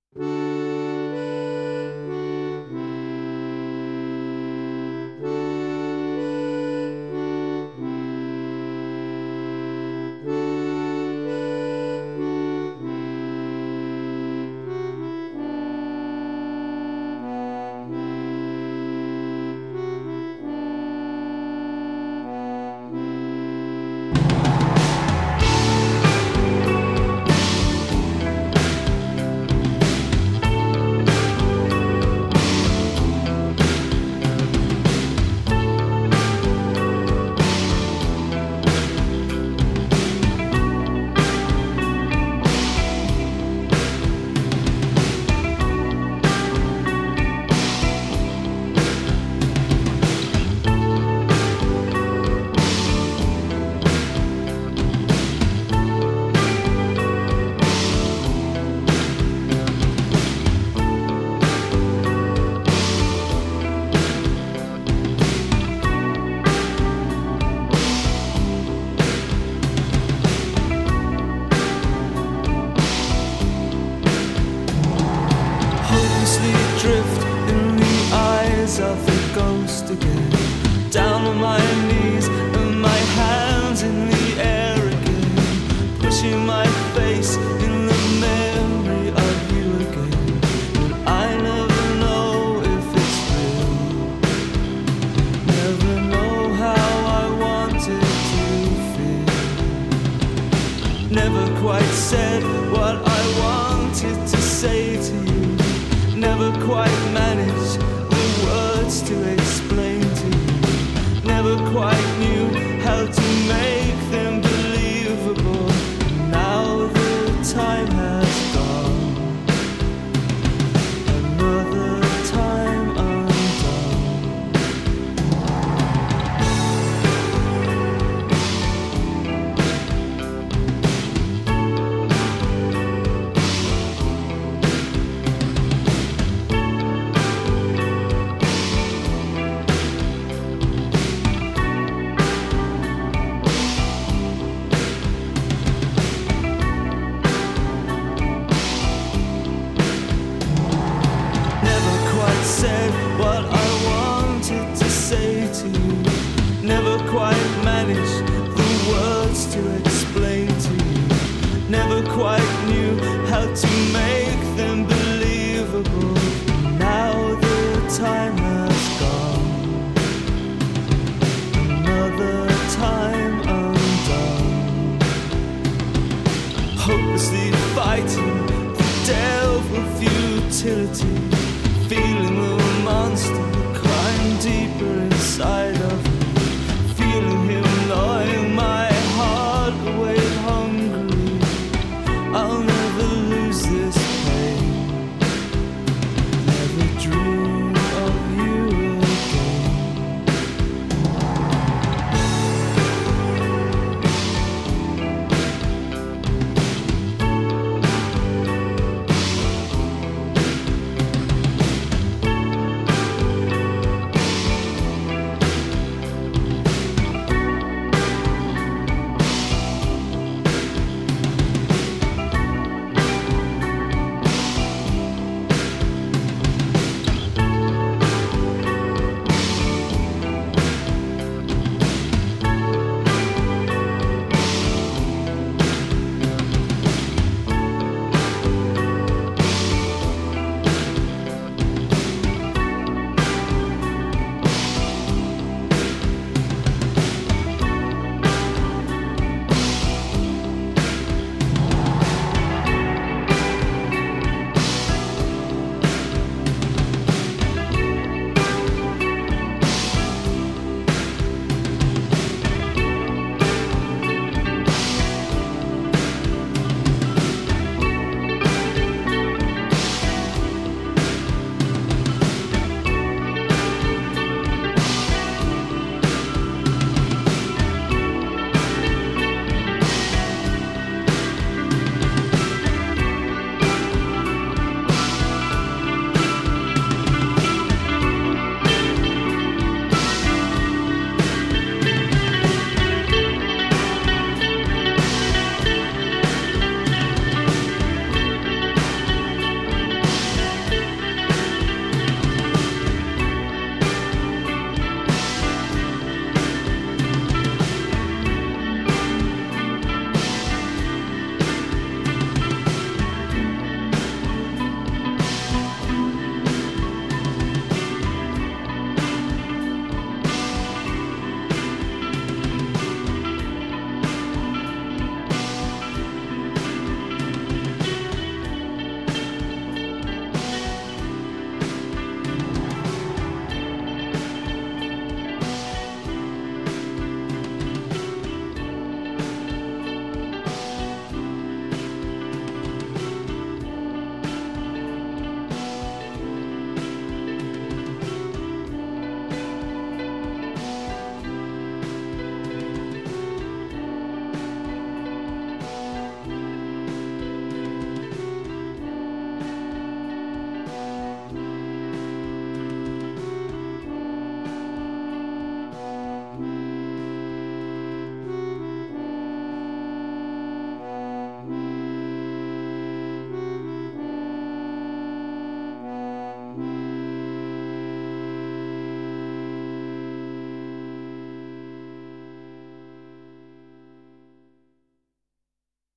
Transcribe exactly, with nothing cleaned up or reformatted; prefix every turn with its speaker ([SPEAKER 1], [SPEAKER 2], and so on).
[SPEAKER 1] Drift in the eyes of the ghost again, down on my knees and my hands in the air again, pushing my face in the memory of you again. And I never know if it's real, never know how I wanted to feel, never quite said what I wanted to say to you, never quite managed the words to explain to you, never quite knew how to make them believable. Now the time has gone, another time undone. Said what I wanted to say to you, never quite managed the words to explain to you, never quite knew how to make them believable. Now the time has gone, another time undone, hopelessly fighting the devil futility, feeling the monster climb deeper inside of